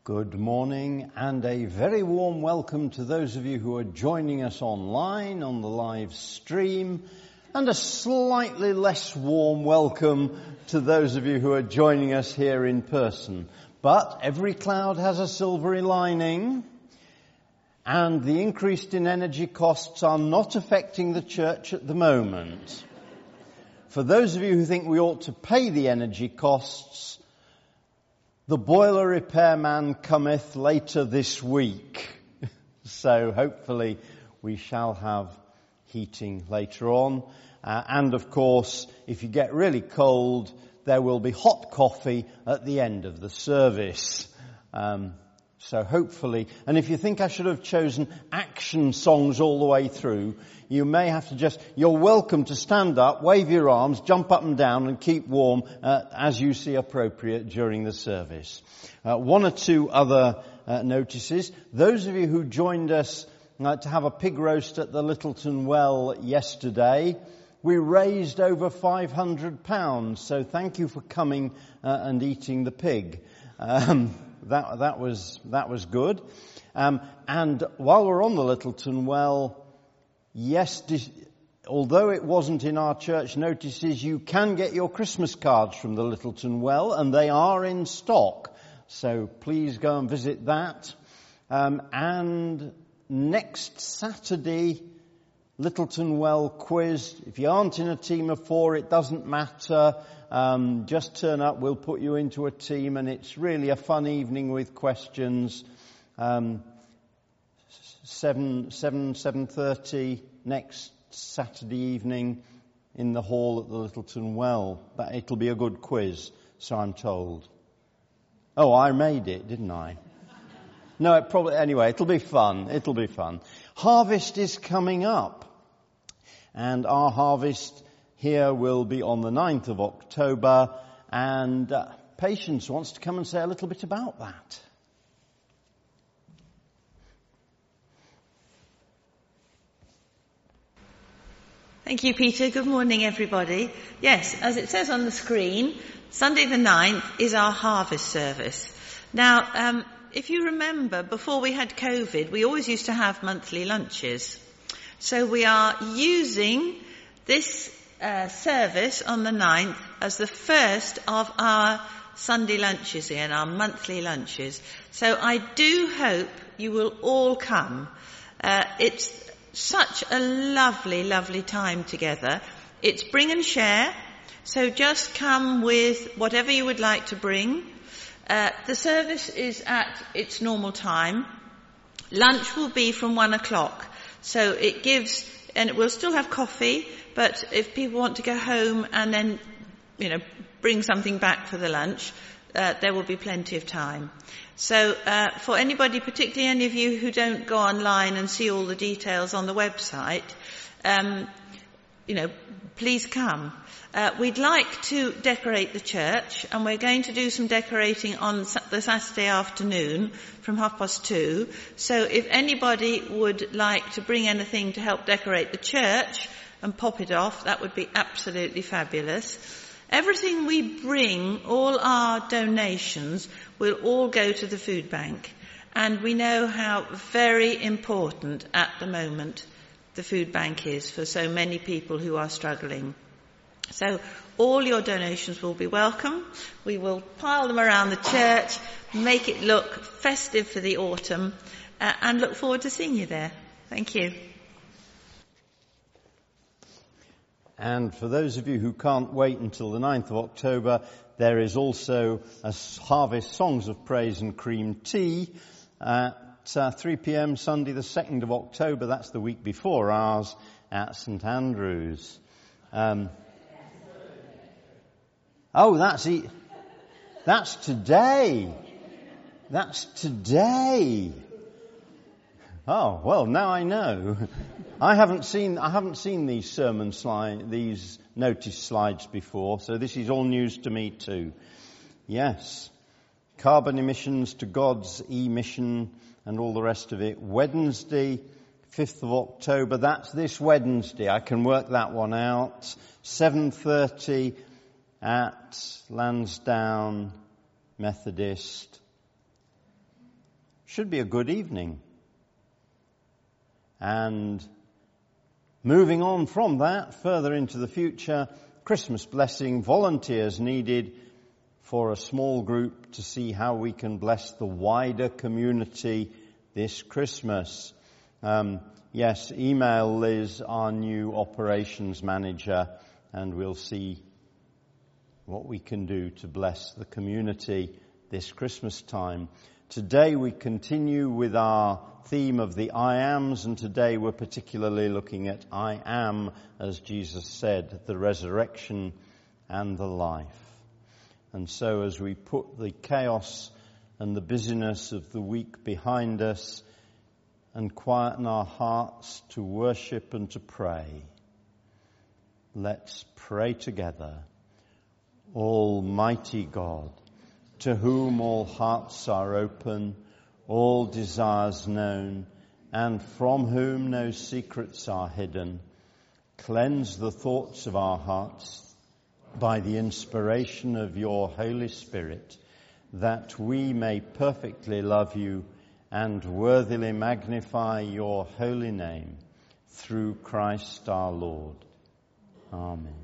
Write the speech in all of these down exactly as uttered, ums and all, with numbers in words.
Good morning and a very warm welcome to those of you who are joining us online on the live stream, and a slightly less warm welcome to those of you who are joining us here in person. But every cloud has a silvery lining, and the increase in energy costs are not affecting the church at the moment. For those of you who think we ought to pay the energy costs, the boiler repairman cometh later this week. So hopefully we shall have heating later on. Uh, and of course, if you get really cold, there will be hot coffee at the end of the service. Um, so hopefully, and if you think I should have chosen action songs all the way through, you may have to just, you're welcome to stand up, wave your arms, jump up and down and keep warm uh, as you see appropriate during the service. Uh, one or two other uh, notices. Those of you who joined us uh, to have a pig roast at the Littleton Well yesterday, we raised over five hundred pounds, so thank you for coming uh, and eating the pig. Um, that, that was, that was good. Um, and while we're on the Littleton Well, yes, dis- although it wasn't in our church notices, you can get your Christmas cards from the Littleton Well, and they are in stock. So please go and visit that. Um, and next Saturday, Littleton Well quiz. If you aren't in a team of four, it doesn't matter. Um, just turn up. We'll put you into a team, and it's really a fun evening with questions. Um, seven, seven, seven thirty next Saturday evening in the hall at the Littleton Well. But it'll be a good quiz, so I'm told. Oh, I made it, didn't I? No, it probably, anyway, it'll be fun. It'll be fun. Harvest is coming up. And our harvest here will be on the ninth of October. And uh, Patience wants to come and say a little bit about that. Thank you, Peter. Good morning, everybody. Yes, as it says on the screen, Sunday the ninth is our harvest service. Now, um, if you remember, before we had COVID, we always used to have monthly lunches. So we are using this uh, service on the ninth as the first of our Sunday lunches and our monthly lunches. So I do hope you will all come. Uh, it's such a lovely, lovely time together. It's bring and share. So just come with whatever you would like to bring. Uh, the service is at its normal time. Lunch will be from one o'clock. So it gives, and it will still have coffee, but if people want to go home and then, you know, bring something back for the lunch, uh, there will be plenty of time. So uh, for anybody, particularly any of you who don't go online and see all the details on the website, um, you know, please come. Uh, we'd like to decorate the church, and we're going to do some decorating on the Saturday afternoon from half past two. So if anybody would like to bring anything to help decorate the church and pop it off, that would be absolutely fabulous. Everything we bring, all our donations, will all go to the food bank. And we know how very important at the moment the food bank is for so many people who are struggling. So all your donations will be welcome. We will pile them around the church, make it look festive for the autumn, uh, and look forward to seeing you there. Thank you. And for those of you who can't wait until the ninth of October, there is also a Harvest Songs of Praise and Cream Tea at uh, three p.m. Sunday the second of October. That's the week before ours at St Andrews. Um, Oh, that's it. That's today. That's today. Oh, well, now I know. I haven't seen, I haven't seen these sermon slide, these notice slides before, so this is all news to me too. Yes. Carbon emissions to God's e-mission and all the rest of it. Wednesday, fifth of October. That's this Wednesday. I can work that one out. seven thirty at Lansdowne Methodist should be a good evening. And moving on from that, further into the future, Christmas blessing, volunteers needed for a small group to see how we can bless the wider community this Christmas. Um, yes, email Liz, our new operations manager, and we'll see what we can do to bless the community this Christmas time. Today we continue with our theme of the I Ams, and today we're particularly looking at I am, as Jesus said, the resurrection and the life. And so as we put the chaos and the busyness of the week behind us and quieten our hearts to worship and to pray, let's pray together. Almighty God, to whom all hearts are open, all desires known, and from whom no secrets are hidden, cleanse the thoughts of our hearts by the inspiration of your Holy Spirit, that we may perfectly love you and worthily magnify your holy name, through Christ our Lord. Amen.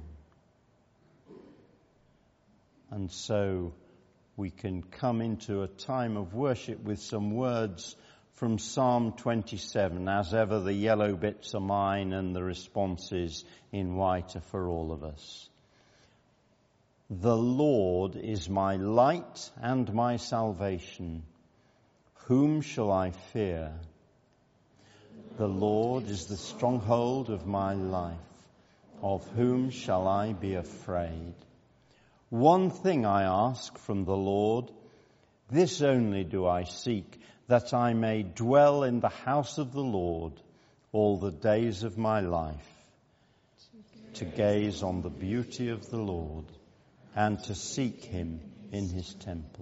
And so we can come into a time of worship with some words from Psalm twenty-seven. As ever, the yellow bits are mine and the responses in white are for all of us. The Lord is my light and my salvation. Whom shall I fear? The Lord is the stronghold of my life. Of whom shall I be afraid? One thing I ask from the Lord, this only do I seek, that I may dwell in the house of the Lord all the days of my life, to gaze on the beauty of the Lord and to seek him in his temple.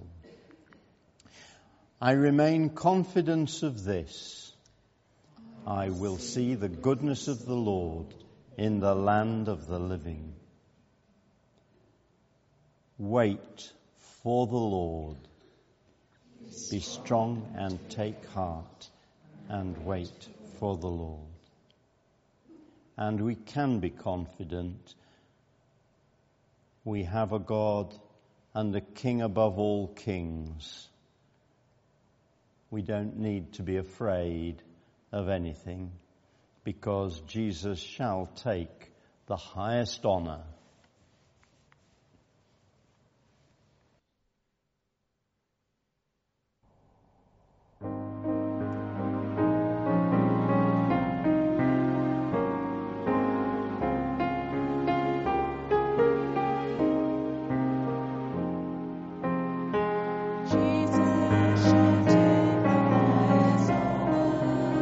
I remain confident of this: I will see the goodness of the Lord in the land of the living. Wait for the Lord. Be strong and take heart and wait for the Lord. And we can be confident. We have a God and a King above all kings. We don't need to be afraid of anything, because Jesus shall take the highest honor.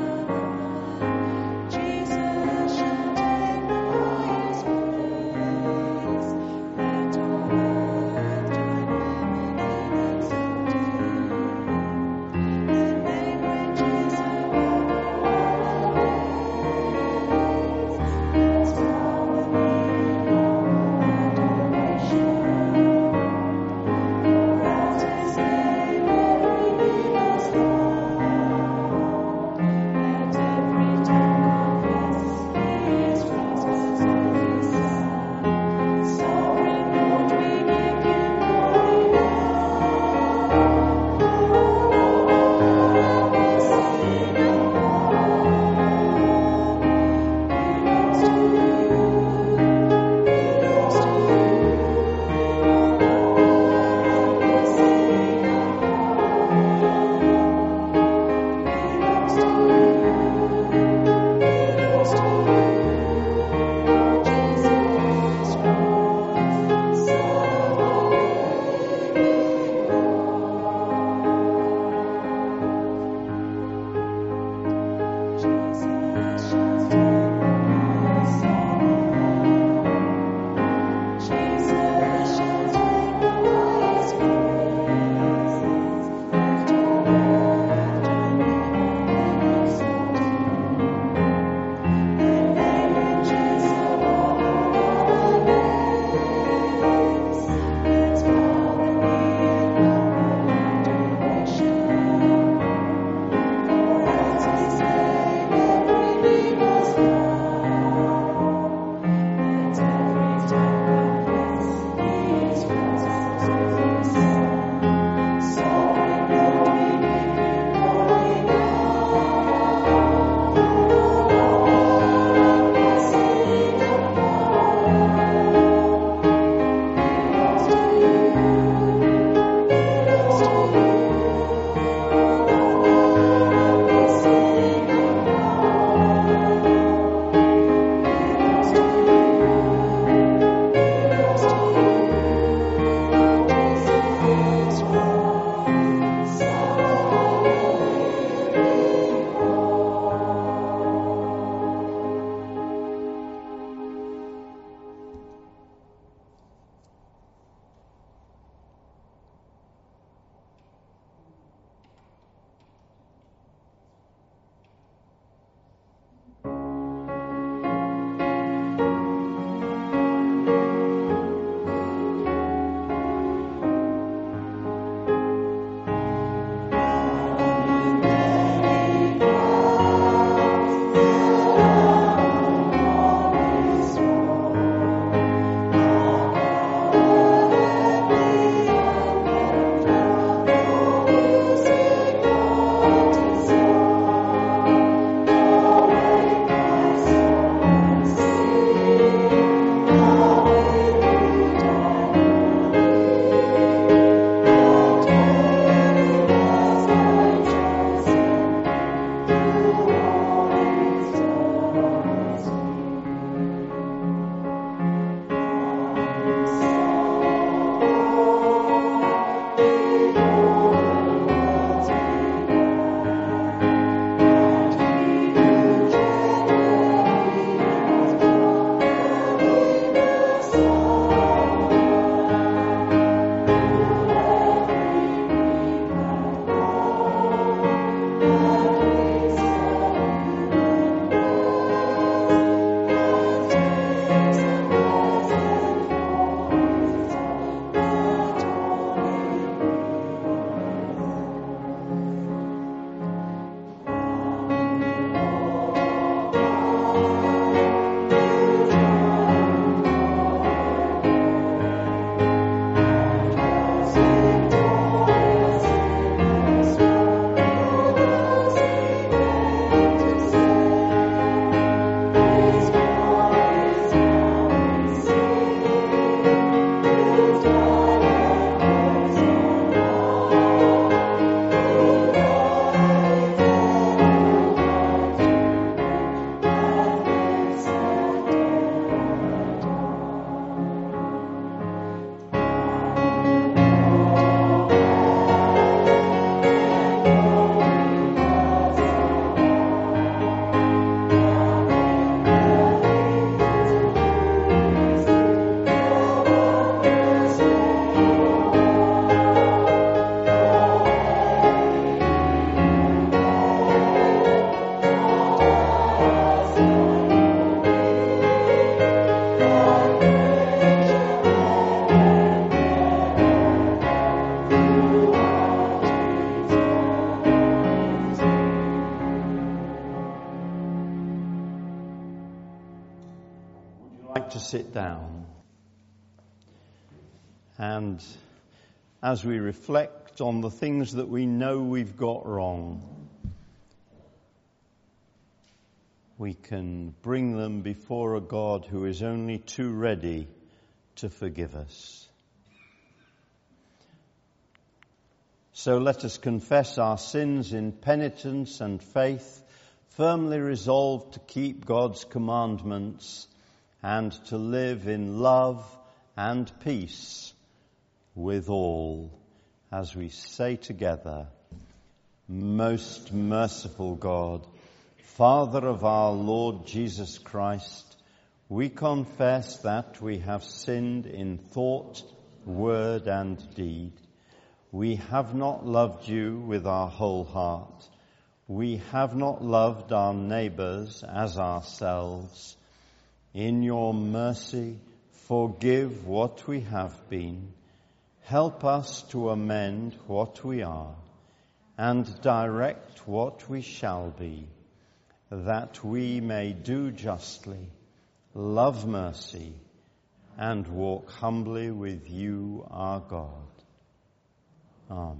Jesus shall take the highest honor. to sit down. And as we reflect on the things that we know we've got wrong, we can bring them before a God who is only too ready to forgive us. So let us confess our sins in penitence and faith, firmly resolved to keep God's commandments and to live in love and peace with all, as we say together, Most merciful God, Father of our Lord Jesus Christ, we confess that we have sinned in thought, word, and deed. We have not loved you with our whole heart. We have not loved our neighbors as ourselves. In your mercy, forgive what we have been. Help us to amend what we are and direct what we shall be, that we may do justly, love mercy, and walk humbly with you, our God. Amen.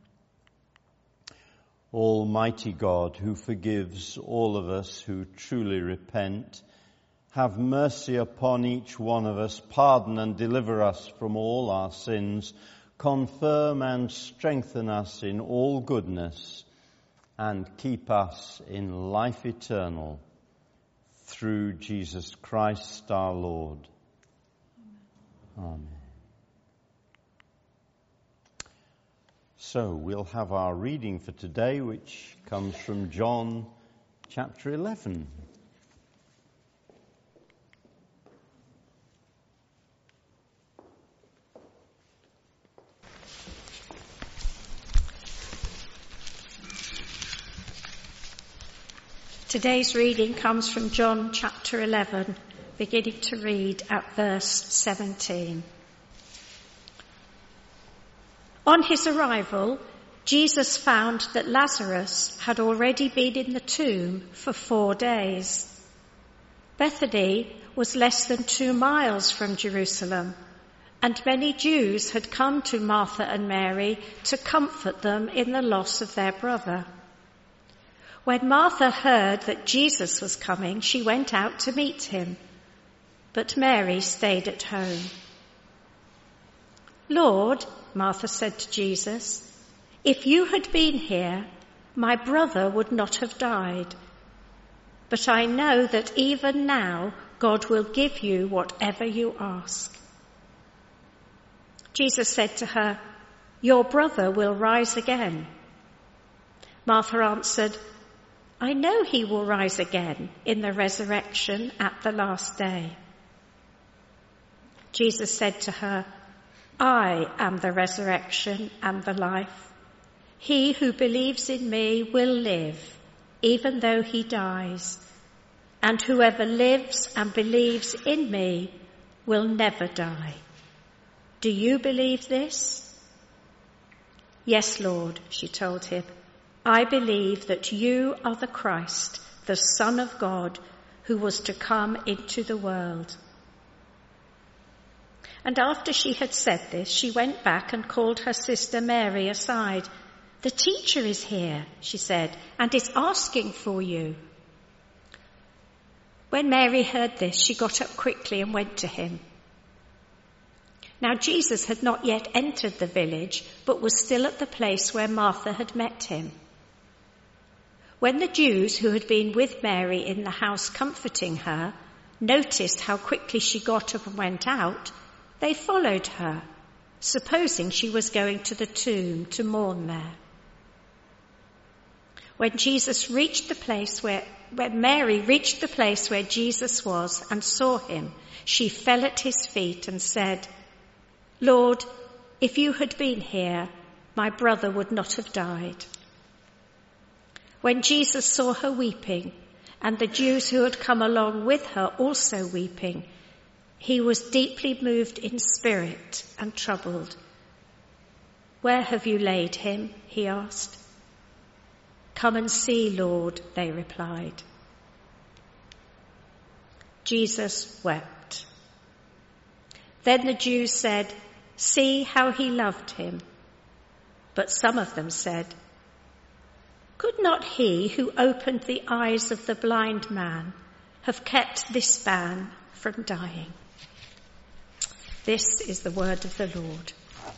Almighty God, who forgives all of us who truly repent, have mercy upon each one of us, pardon and deliver us from all our sins, confirm and strengthen us in all goodness, and keep us in life eternal, through Jesus Christ our Lord. Amen. So we'll have our reading for today, which comes from John chapter eleven. Today's reading comes from John chapter eleven, beginning to read at verse seventeen. On his arrival, Jesus found that Lazarus had already been in the tomb for four days. Bethany was less than two miles from Jerusalem, and many Jews had come to Martha and Mary to comfort them in the loss of their brother. When Martha heard that Jesus was coming, she went out to meet him, but Mary stayed at home. "Lord," Martha said to Jesus, "if you had been here, my brother would not have died. But I know that even now God will give you whatever you ask." Jesus said to her, "Your brother will rise again." Martha answered, "I know he will rise again in the resurrection at the last day." Jesus said to her, "I am the resurrection and the life. He who believes in me will live, even though he dies. And whoever lives and believes in me will never die. Do you believe this?" "Yes, Lord," she told him. "I believe that you are the Christ, the Son of God, who was to come into the world." And after she had said this, she went back and called her sister Mary aside. "The teacher is here," she said, "and is asking for you." When Mary heard this, she got up quickly and went to him. Now Jesus had not yet entered the village, but was still at the place where Martha had met him. When the Jews who had been with Mary in the house comforting her noticed how quickly she got up and went out, they followed her, supposing she was going to the tomb to mourn there. When Jesus reached the place where, when Mary reached the place where Jesus was and saw him, she fell at his feet and said, "Lord, if you had been here, my brother would not have died." When Jesus saw her weeping, and the Jews who had come along with her also weeping, he was deeply moved in spirit and troubled. "Where have you laid him?" he asked. "Come and see, Lord," they replied. Jesus wept. Then the Jews said, "See how he loved him." But some of them said, "Could not he who opened the eyes of the blind man have kept this man from dying?" This is the word of the Lord.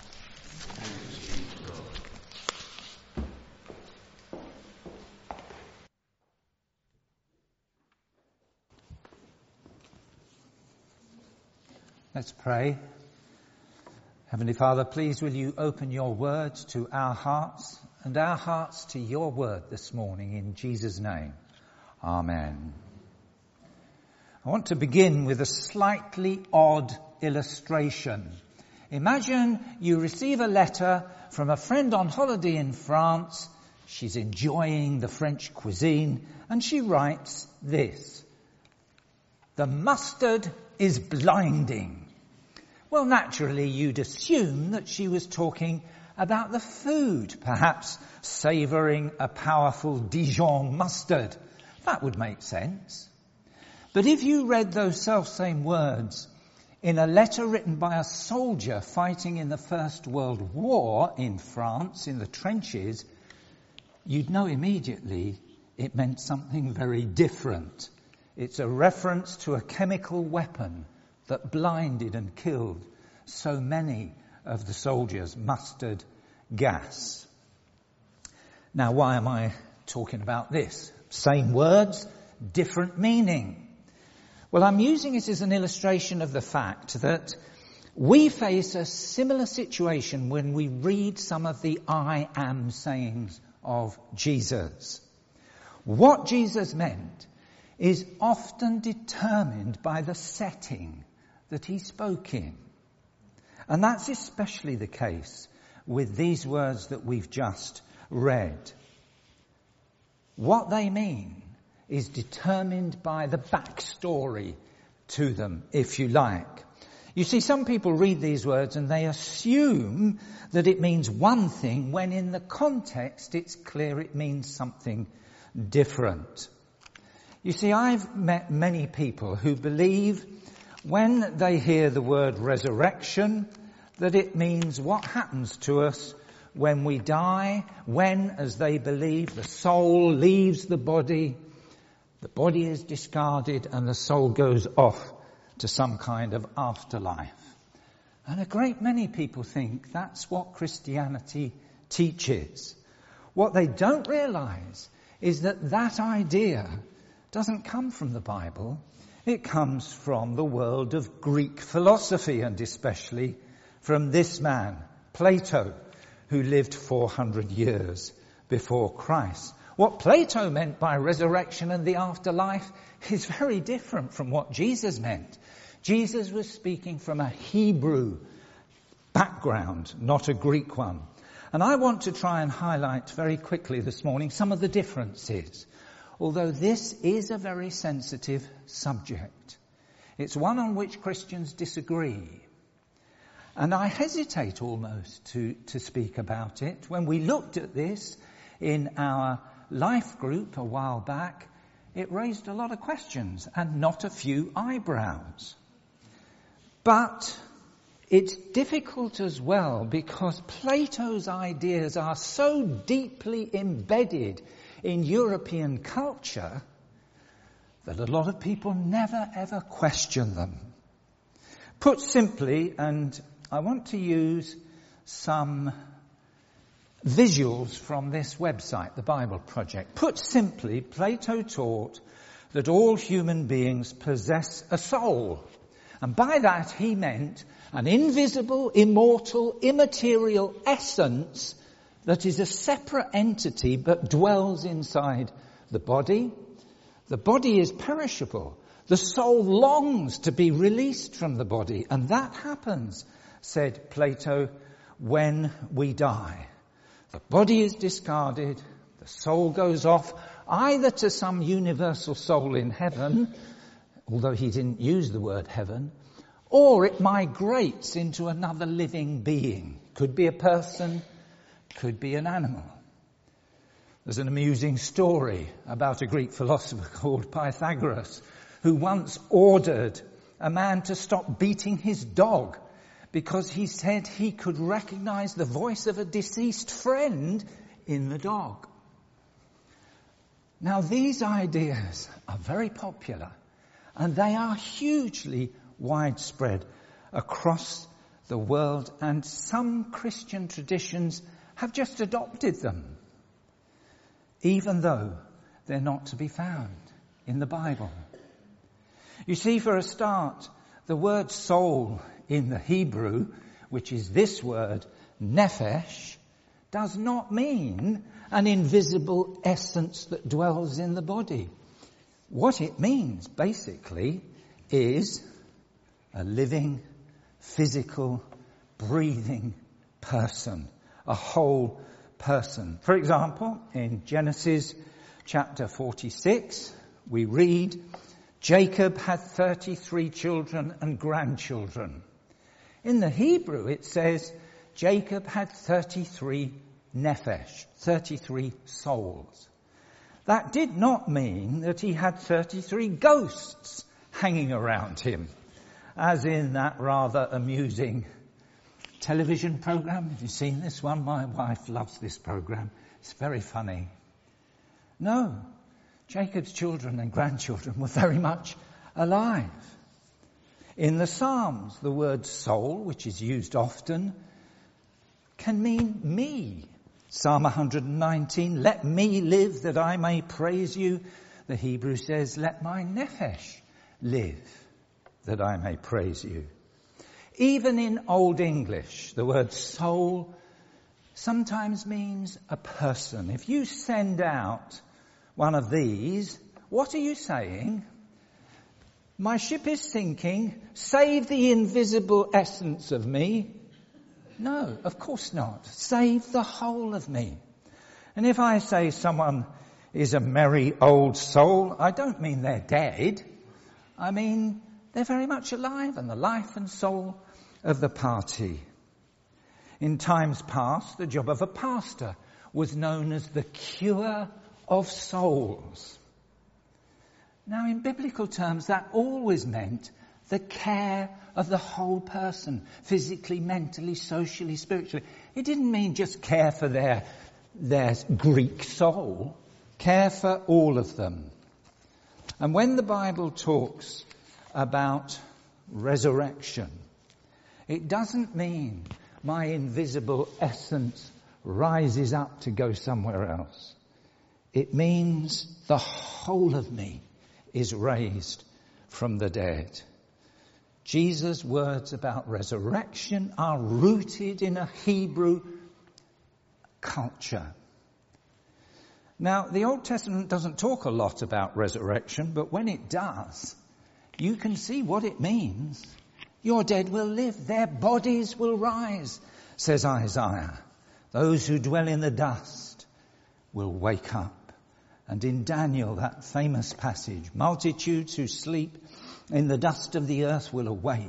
Let's pray. Heavenly Father, please will you open your words to our hearts and our hearts to your word this morning in Jesus' name. Amen. I want to begin with a slightly odd illustration. Imagine you receive a letter from a friend on holiday in France. She's enjoying the French cuisine and she writes this: "The mustard is blinding." Well, naturally, you'd assume that she was talking about the food, perhaps savouring a powerful Dijon mustard. That would make sense. But if you read those self-same words in a letter written by a soldier fighting in the First World War in France, in the trenches, you'd know immediately it meant something very different. It's a reference to a chemical weapon that blinded and killed so many of the soldiers, mustard gas. Now, why am I talking about this? Same words, different meaning. Well, I'm using it as an illustration of the fact that we face a similar situation when we read some of the I am sayings of Jesus. What Jesus meant is often determined by the setting that he spoke in. And that's especially the case with these words that we've just read. What they mean is determined by the backstory to them, if you like. You see, some people read these words and they assume that it means one thing when in the context it's clear it means something different. You see, I've met many people who believe when they hear the word resurrection that it means what happens to us when we die, when, as they believe, the soul leaves the body, the body is discarded and the soul goes off to some kind of afterlife. And a great many people think that's what Christianity teaches. What they don't realize is that that idea doesn't come from the Bible. It comes from the world of Greek philosophy, and especially from this man, Plato, who lived four hundred years before Christ. What Plato meant by resurrection and the afterlife is very different from what Jesus meant. Jesus was speaking from a Hebrew background, not a Greek one. And I want to try and highlight very quickly this morning some of the differences. Although this is a very sensitive subject. It's one on which Christians disagree. And I hesitate almost to, to speak about it. When we looked at this in our life group a while back, it raised a lot of questions and not a few eyebrows. But it's difficult as well because Plato's ideas are so deeply embedded in European culture that a lot of people never ever question them. Put simply, and I want to use some visuals from this website, the Bible Project. Put simply, Plato taught that all human beings possess a soul. And by that he meant an invisible, immortal, immaterial essence that is a separate entity but dwells inside the body. The body is perishable. The soul longs to be released from the body. And that happens, said Plato, when we die. The body is discarded. The soul goes off either to some universal soul in heaven, although he didn't use the word heaven, or it migrates into another living being. Could be a person, could be an animal. There's an amusing story about a Greek philosopher called Pythagoras, who once ordered a man to stop beating his dog because he said he could recognize the voice of a deceased friend in the dog. Now, these ideas are very popular, and they are hugely widespread across the world, and some Christian traditions have just adopted them, even though they're not to be found in the Bible. You see, for a start, the word soul in the Hebrew, which is this word, nephesh, does not mean an invisible essence that dwells in the body. What it means, basically, is a living, physical, breathing person, a whole person. For example, in Genesis chapter forty-six, we read, Jacob had thirty-three children and grandchildren. In the Hebrew, it says, Jacob had thirty-three nephesh, thirty-three souls. That did not mean that he had thirty-three ghosts hanging around him, as in that rather amusing television program. Have you seen this one? My wife loves this program. It's very funny. No, Jacob's children and grandchildren were very much alive. In the Psalms, the word soul, which is used often, can mean me. Psalm one nineteen, let me live that I may praise you. The Hebrew says, let my nephesh live that I may praise you. Even in Old English, the word soul sometimes means a person. If you send out one of these, what are you saying? My ship is sinking, save the invisible essence of me. No, of course not. Save the whole of me. And if I say someone is a merry old soul, I don't mean they're dead. I mean they're very much alive and the life and soul of the party. In times past, the job of a pastor was known as the cure of souls. Now, in biblical terms, that always meant the care of the whole person, physically, mentally, socially, spiritually. It didn't mean just care for their, their Greek soul, care for all of them. And when the Bible talks about resurrection, it doesn't mean my invisible essence rises up to go somewhere else. It means the whole of me is raised from the dead. Jesus' words about resurrection are rooted in a Hebrew culture. Now, the Old Testament doesn't talk a lot about resurrection, but when it does, you can see what it means. Your dead will live, their bodies will rise, says Isaiah. Those who dwell in the dust will wake up. And in Daniel, that famous passage, multitudes who sleep in the dust of the earth will awake.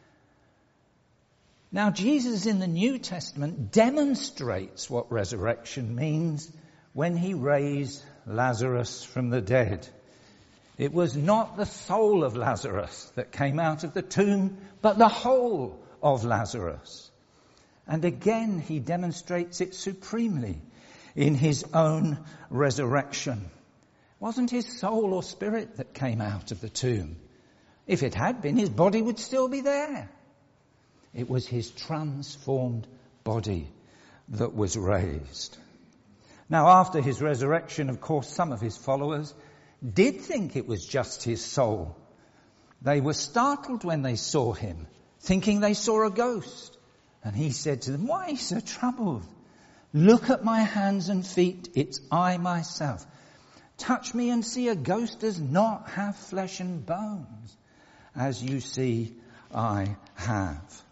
Now, Jesus in the New Testament demonstrates what resurrection means when he raised Lazarus from the dead. It was not the soul of Lazarus that came out of the tomb, but the whole of Lazarus. And again, he demonstrates it supremely in his own resurrection. It wasn't his soul or spirit that came out of the tomb. If it had been, his body would still be there. It was his transformed body that was raised. Now, after his resurrection, of course, some of his followers did think it was just his soul. They were startled when they saw him, thinking they saw a ghost. And he said to them, why are you so troubled? Look at my hands and feet, it's I myself. Touch me and see, a ghost does not have flesh and bones, as you see I have.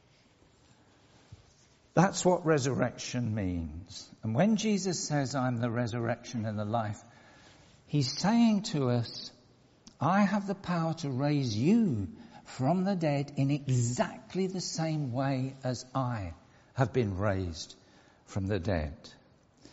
That's what resurrection means. And when Jesus says, I'm the resurrection and the life, he's saying to us, I have the power to raise you from the dead in exactly the same way as I have been raised from the dead.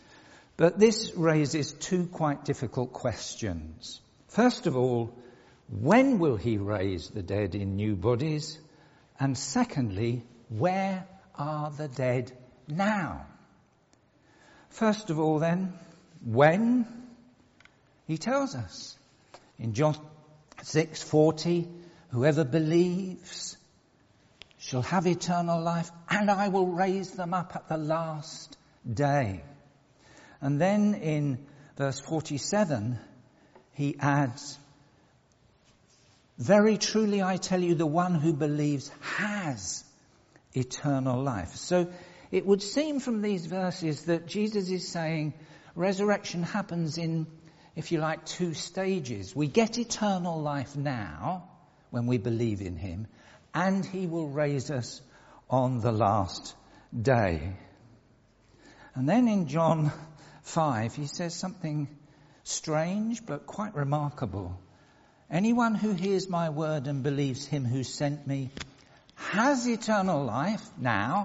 But this raises two quite difficult questions. First of all, When will he raise the dead in new bodies? And secondly, where are the dead now? First of all then, when? He tells us in John six forty, whoever believes shall have eternal life, and I will raise them up at the last day. And then in verse forty-seven, he adds, very truly I tell you, the one who believes has eternal life. So it would seem from these verses that Jesus is saying resurrection happens in, if you like, two stages. We get eternal life now when we believe in him, and he will raise us on the last day. And then in John five, he says something strange but quite remarkable. Anyone who hears my word and believes him who sent me has eternal life now.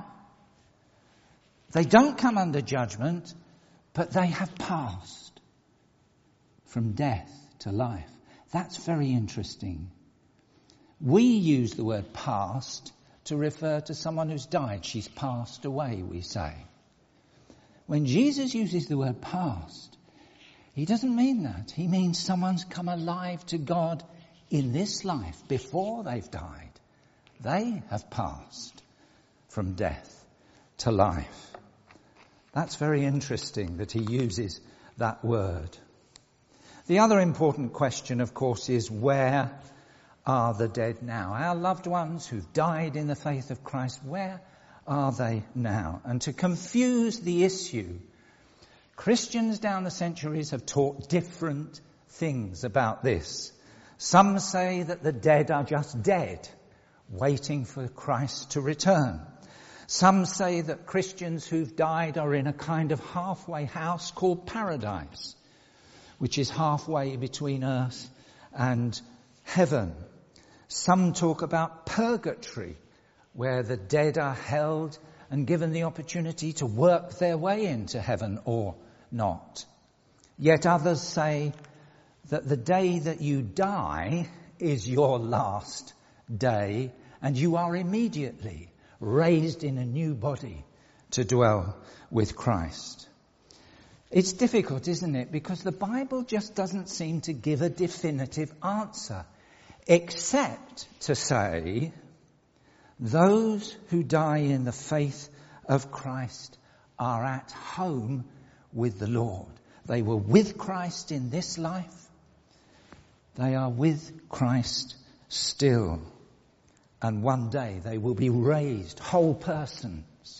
They don't come under judgment, but they have passed from death to life. That's very interesting. We use the word past to refer to someone who's died. She's passed away, we say. When Jesus uses the word past, he doesn't mean that. He means someone's come alive to God in this life before they've died. They have passed from death to life. That's very interesting that he uses that word. The other important question, of course, is where are the dead now? Our loved ones who've died in the faith of Christ, where are they now? And to confuse the issue, Christians down the centuries have taught different things about this. Some say that the dead are just dead, waiting for Christ to return. Some say that Christians who've died are in a kind of halfway house called paradise, which is halfway between earth and heaven. Some talk about purgatory, where the dead are held and given the opportunity to work their way into heaven or not. Yet others say that the day that you die is your last day, and you are immediately raised in a new body to dwell with Christ. It's difficult, isn't it? Because the Bible just doesn't seem to give a definitive answer, except to say those who die in the faith of Christ are at home with the Lord. They were with Christ in this life. They are with Christ still. And one day they will be raised whole persons.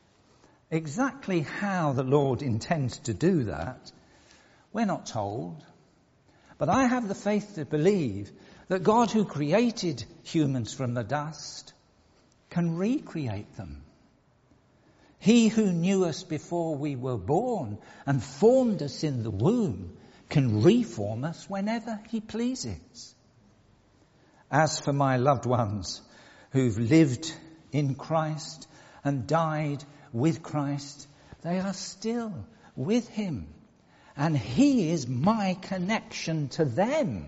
Exactly how the Lord intends to do that, we're not told. But I have the faith to believe that God, who created humans from the dust, can recreate them. He who knew us before we were born and formed us in the womb can reform us whenever he pleases. As for my loved ones who've lived in Christ and died with Christ, they are still with him, and he is my connection to them.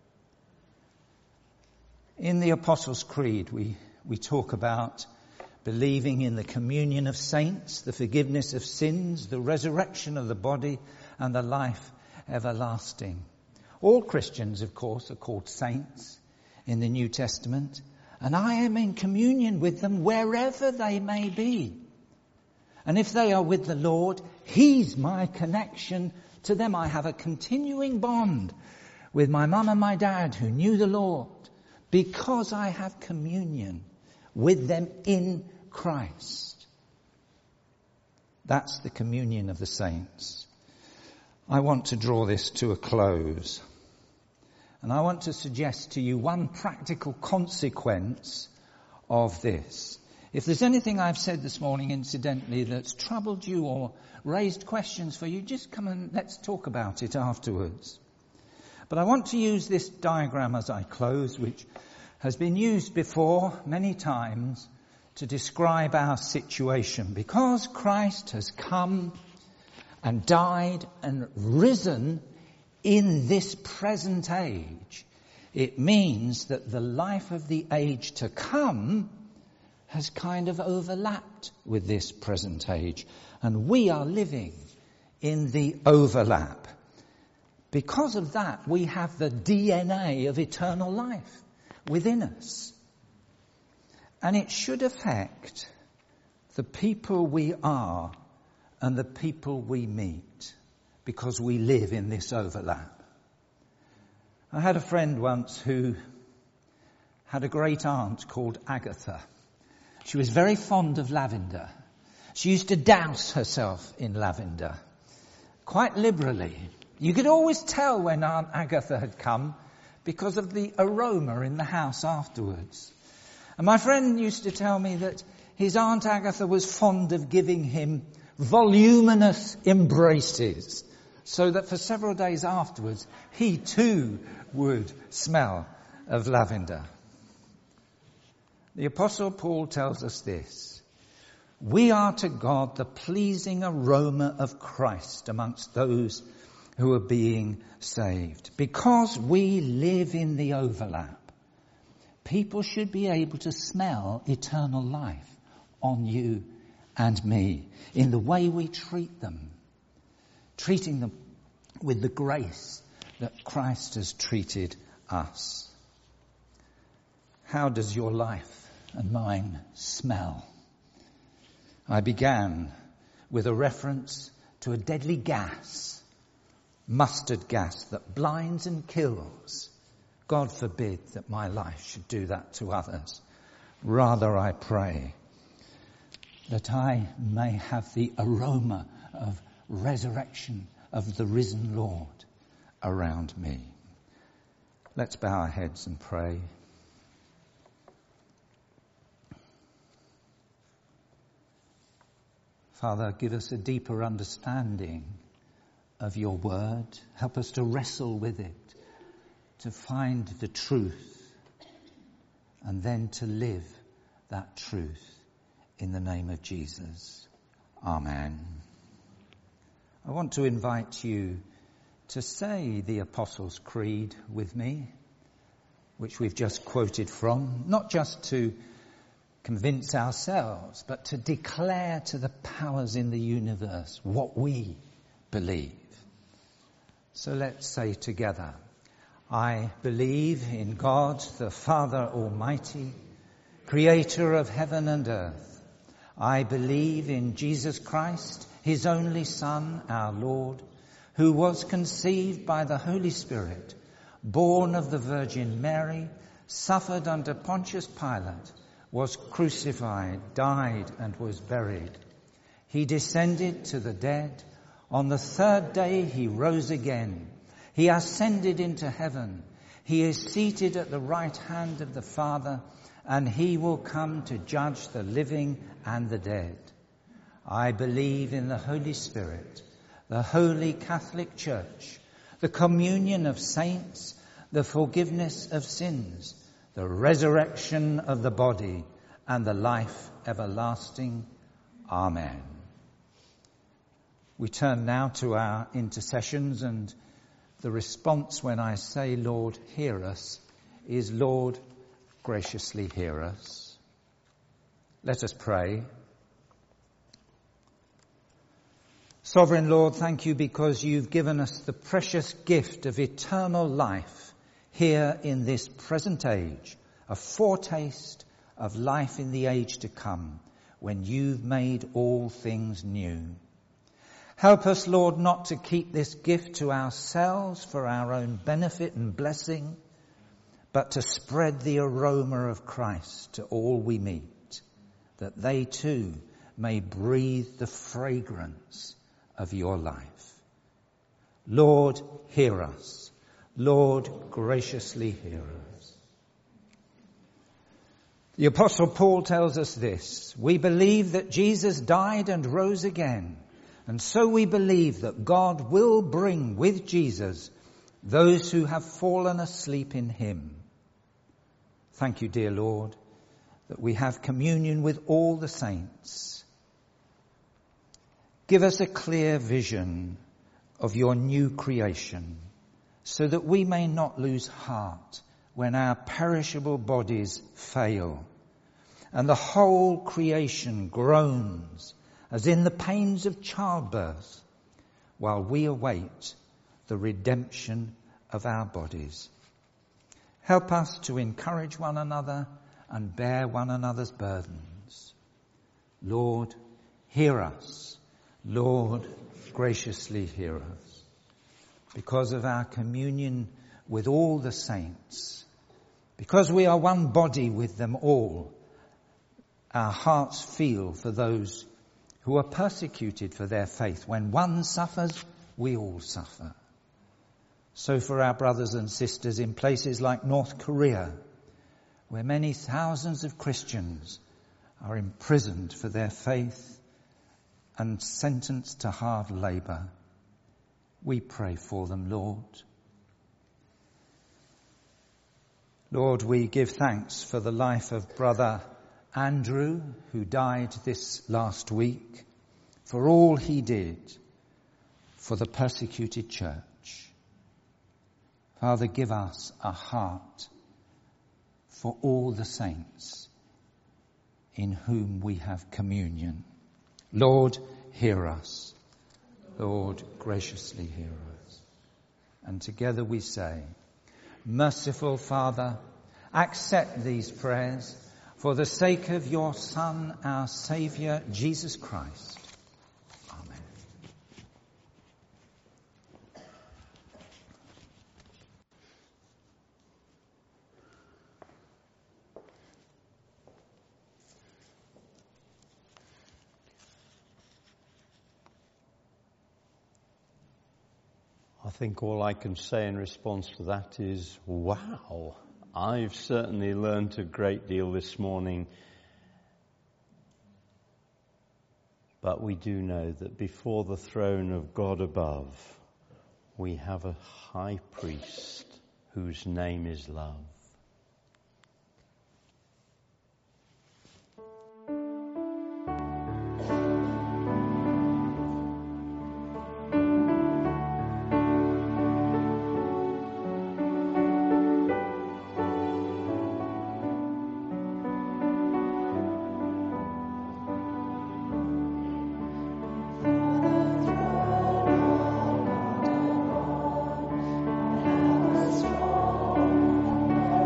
In the Apostles' Creed, we, we talk about believing in the communion of saints, the forgiveness of sins, the resurrection of the body, and the life everlasting. All Christians, of course, are called saints in the New Testament, and I am in communion with them wherever they may be. And if they are with the Lord, he's my connection to them. I have a continuing bond with my mum and my dad who knew the Lord, because I have communion with them in Christ. That's the communion of the saints. I want to draw this to a close. And I want to suggest to you one practical consequence of this. If there's anything I've said this morning, incidentally, that's troubled you or raised questions for you, just come and let's talk about it afterwards. But I want to use this diagram as I close, which has been used before many times to describe our situation. Because Christ has come and died and risen in this present age, It means that the life of the age to come has kind of overlapped with this present age. And we are living in the overlap. Because of that, we have the D N A of eternal life within us. And it should affect the people we are and the people we meet, because we live in this overlap. I had a friend once who had a great aunt called Agatha. She was very fond of lavender. She used to douse herself in lavender, quite liberally. You could always tell when Aunt Agatha had come because of the aroma in the house afterwards. And my friend used to tell me that his Aunt Agatha was fond of giving him voluminous embraces, so that for several days afterwards he too would smell of lavender. The Apostle Paul tells us this: we are to God the pleasing aroma of Christ amongst those who are being saved. Because we live in the overlap, people should be able to smell eternal life on you and me in the way we treat them, treating them with the grace that Christ has treated us. How does your life and mine smell? I began with a reference to a deadly gas, mustard gas, that blinds and kills. God forbid that my life should do that to others. Rather, I pray that I may have the aroma of resurrection of the risen Lord around me. Let's bow our heads and pray. Father, give us a deeper understanding of your word. Help us to wrestle with it, to find the truth, and then to live that truth in the name of Jesus. Amen. I want to invite you to say the Apostles' Creed with me, which we've just quoted from, not just to convince ourselves, but to declare to the powers in the universe what we believe. So let's say together, I believe in God, the Father Almighty, creator of heaven and earth. I believe in Jesus Christ, his only Son, our Lord, who was conceived by the Holy Spirit, born of the Virgin Mary, suffered under Pontius Pilate, was crucified, died, and was buried. He descended to the dead. On the third day he rose again. He ascended into heaven. He is seated at the right hand of the Father, and he will come to judge the living and the dead. I believe in the Holy Spirit, the Holy Catholic Church, the communion of saints, the forgiveness of sins, the resurrection of the body, and the life everlasting. Amen. We turn now to our intercessions, and the response when I say, Lord, hear us, is, Lord, graciously hear us. Let us pray. Sovereign Lord, thank you because you've given us the precious gift of eternal life here in this present age, a foretaste of life in the age to come, when you've made all things new. Help us, Lord, not to keep this gift to ourselves for our own benefit and blessing, but to spread the aroma of Christ to all we meet, that they too may breathe the fragrance of your life. Lord, hear us. Lord, graciously hear us. The Apostle Paul tells us this: we believe that Jesus died and rose again, and so we believe that God will bring with Jesus those who have fallen asleep in him. Thank you, dear Lord, that we have communion with all the saints. Give us a clear vision of your new creation, so that we may not lose heart when our perishable bodies fail and the whole creation groans as in the pains of childbirth, while we await the redemption of our bodies. Help us to encourage one another and bear one another's burdens. Lord, hear us. Lord, graciously hear us. Because of our communion with all the saints, because we are one body with them all, our hearts feel for those who are persecuted for their faith. When one suffers, we all suffer. So for our brothers and sisters in places like North Korea, where many thousands of Christians are imprisoned for their faith and sentenced to hard labour, we pray for them, Lord. Lord, we give thanks for the life of Brother Andrew, who died this last week, for all he did for the persecuted church. Father, give us a heart for all the saints in whom we have communion. Lord, hear us. Lord, graciously hear us. And together we say, Merciful Father, accept these prayers for the sake of your Son, our Saviour, Jesus Christ. Amen. I think all I can say in response to that is, wow, I've certainly learned a great deal this morning. But we do know that before the throne of God above, we have a high priest whose name is love. Strong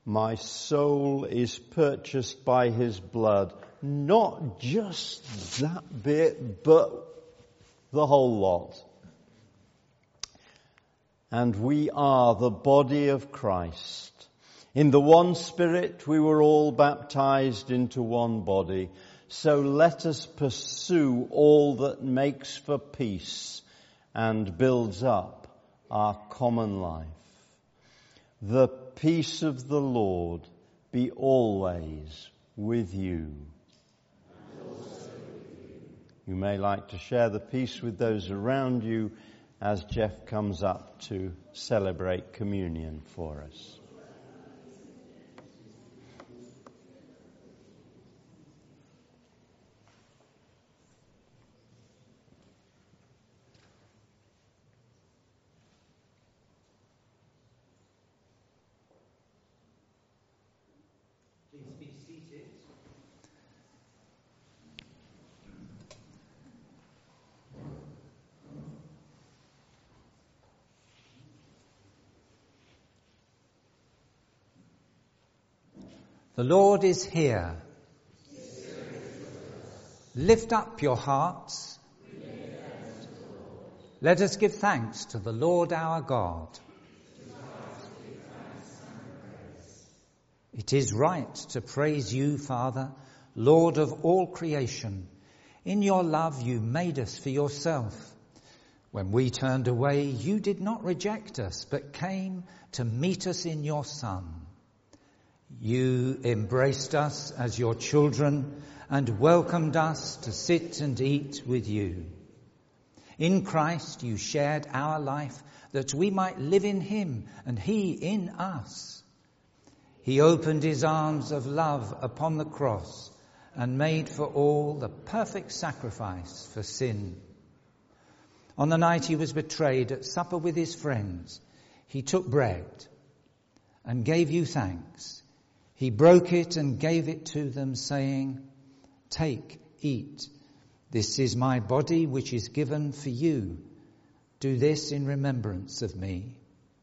My soul is purchased by his blood. Not just that bit, but the whole lot. And we are the body of Christ. In the one Spirit we were all baptized into one body. So let us pursue all that makes for peace and builds up our common life. The peace of the Lord be always with you. You may like to share the peace with those around you as Jeff comes up to celebrate communion for us. The Lord is here. Lift up your hearts. Let us give thanks to the Lord our God. It is right to praise you, Father, Lord of all creation. In your love you made us for yourself. When we turned away, you did not reject us, but came to meet us in your Son. You embraced us as your children and welcomed us to sit and eat with you. In Christ you shared our life that we might live in him and he in us. He opened his arms of love upon the cross and made for all the perfect sacrifice for sin. On the night he was betrayed at supper with his friends, he took bread and gave you thanks. He broke it and gave it to them, saying, "Take, eat. This is my body which is given for you. Do this in remembrance of me."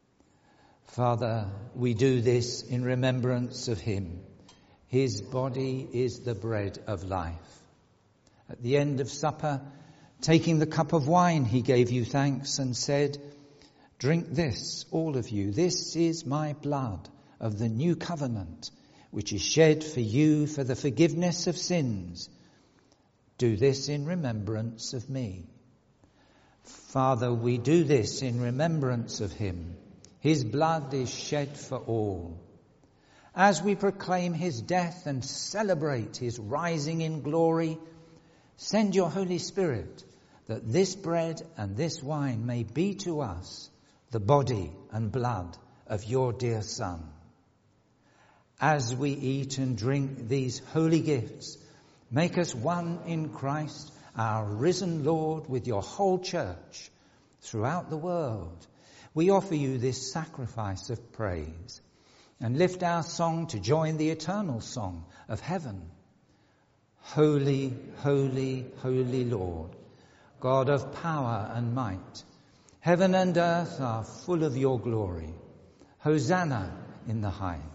Father, we do this in remembrance of him. His body is the bread of life. At the end of supper, taking the cup of wine, he gave you thanks and said, "Drink this, all of you. This is my blood of the new covenant, which is shed for you for the forgiveness of sins. Do this in remembrance of me." Father, we do this in remembrance of him. His blood is shed for all. As we proclaim his death and celebrate his rising in glory, send your Holy Spirit that this bread and this wine may be to us the body and blood of your dear Son. As we eat and drink these holy gifts, make us one in Christ, our risen Lord, with your whole church throughout the world. We offer you this sacrifice of praise and lift our song to join the eternal song of heaven. Holy, holy, holy Lord, God of power and might, heaven and earth are full of your glory. Hosanna in the highest.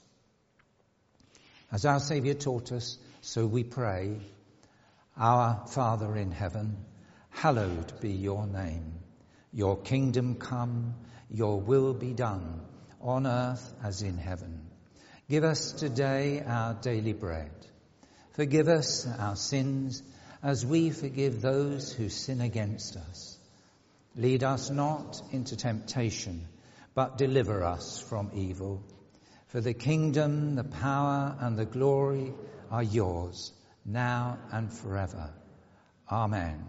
As our Saviour taught us, so we pray, Our Father in heaven, hallowed be your name. Your kingdom come, your will be done, on earth as in heaven. Give us today our daily bread. Forgive us our sins as we forgive those who sin against us. Lead us not into temptation, but deliver us from evil. For the kingdom, the power, and the glory are yours, now and forever. Amen.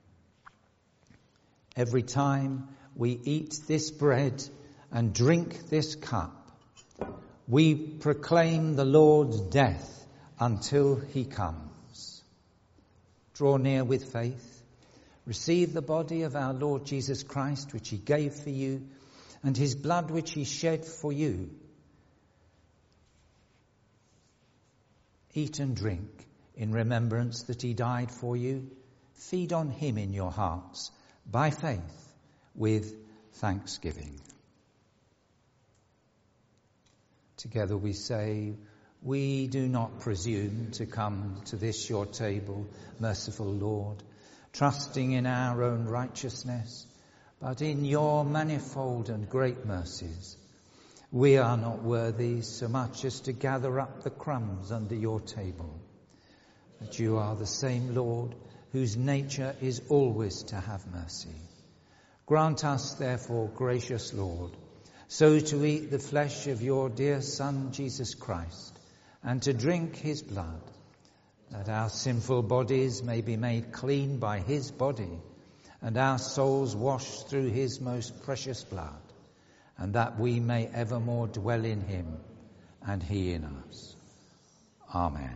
Every time we eat this bread and drink this cup, we proclaim the Lord's death until he comes. Draw near with faith. Receive the body of our Lord Jesus Christ, which he gave for you, and his blood which he shed for you. Eat and drink in remembrance that he died for you. Feed on him in your hearts by faith with thanksgiving. Together we say, we do not presume to come to this your table, merciful Lord, trusting in our own righteousness, but in your manifold and great mercies. We are not worthy so much as to gather up the crumbs under your table. But you are the same Lord, whose nature is always to have mercy. Grant us, therefore, gracious Lord, so to eat the flesh of your dear Son, Jesus Christ, and to drink his blood, that our sinful bodies may be made clean by his body, and our souls washed through his most precious blood, and that we may evermore dwell in him, and he in us. Amen.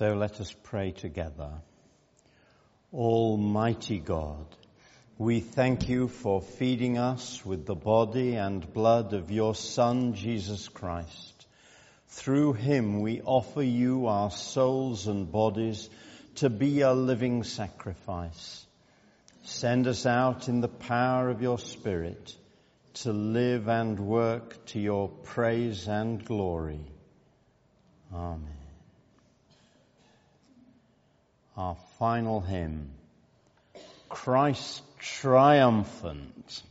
So let us pray together. Almighty God, we thank you for feeding us with the body and blood of your Son, Jesus Christ. Through him we offer you our souls and bodies to be a living sacrifice. Send us out in the power of your Spirit to live and work to your praise and glory. Amen. Our final hymn, Christ Triumphant.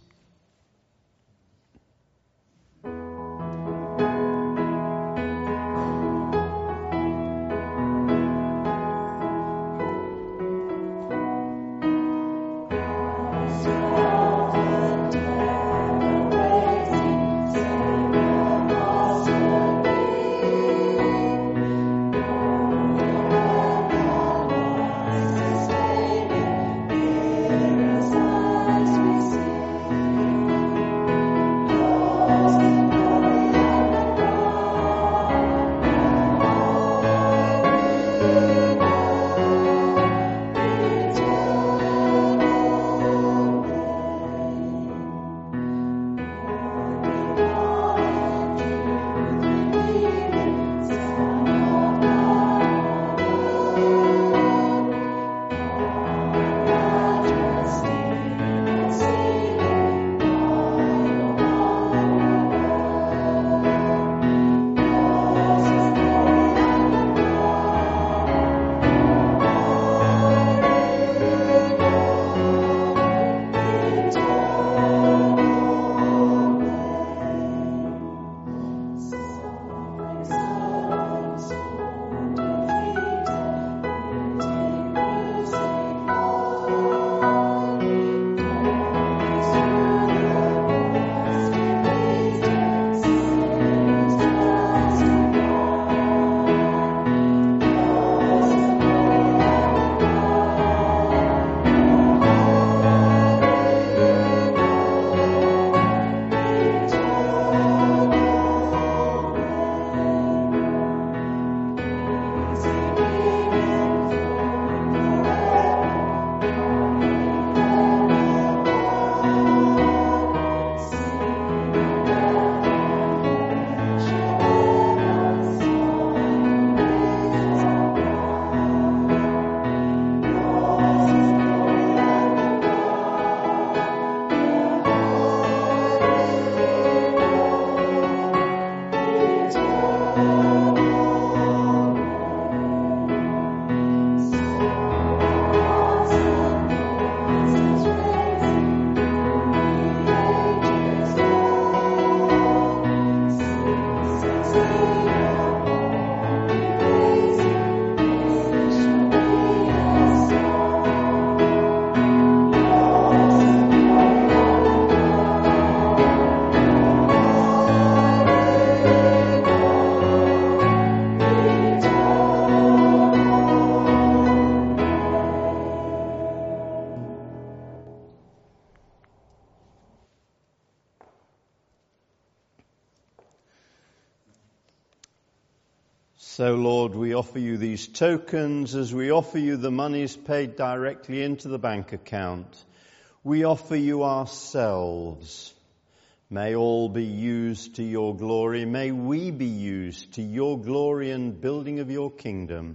So, Lord, we offer you these tokens as we offer you the monies paid directly into the bank account. We offer you ourselves. May all be used to your glory. May we be used to your glory and building of your kingdom.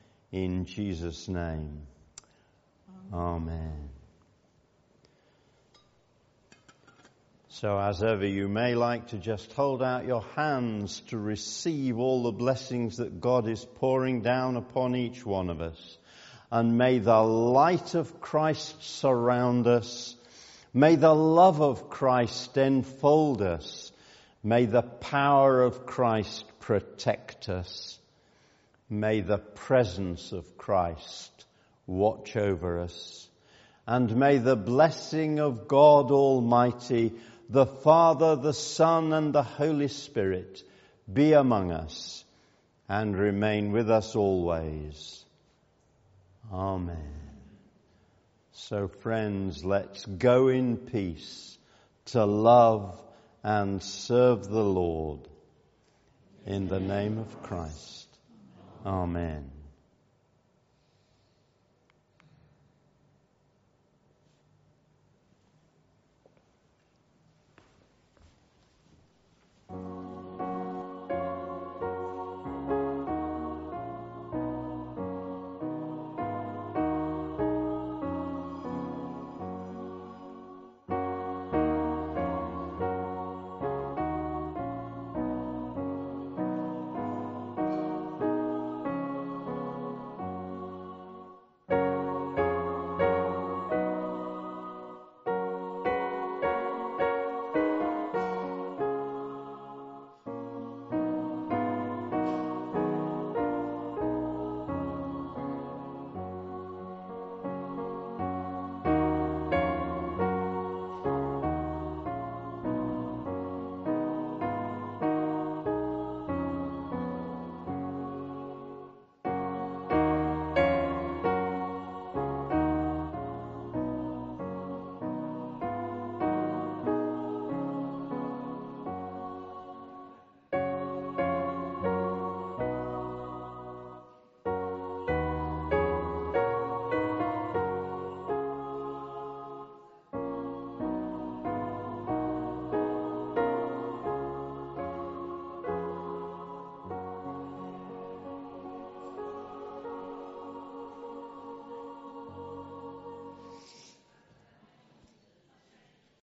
In Jesus' name. Amen. So as ever, you may like to just hold out your hands to receive all the blessings that God is pouring down upon each one of us. And may the light of Christ surround us. May the love of Christ enfold us. May the power of Christ protect us. May the presence of Christ watch over us. And may the blessing of God Almighty, the Father, the Son, and the Holy Spirit be among us and remain with us always. Amen. So friends, let's go in peace to love and serve the Lord. In the name of Christ. Amen.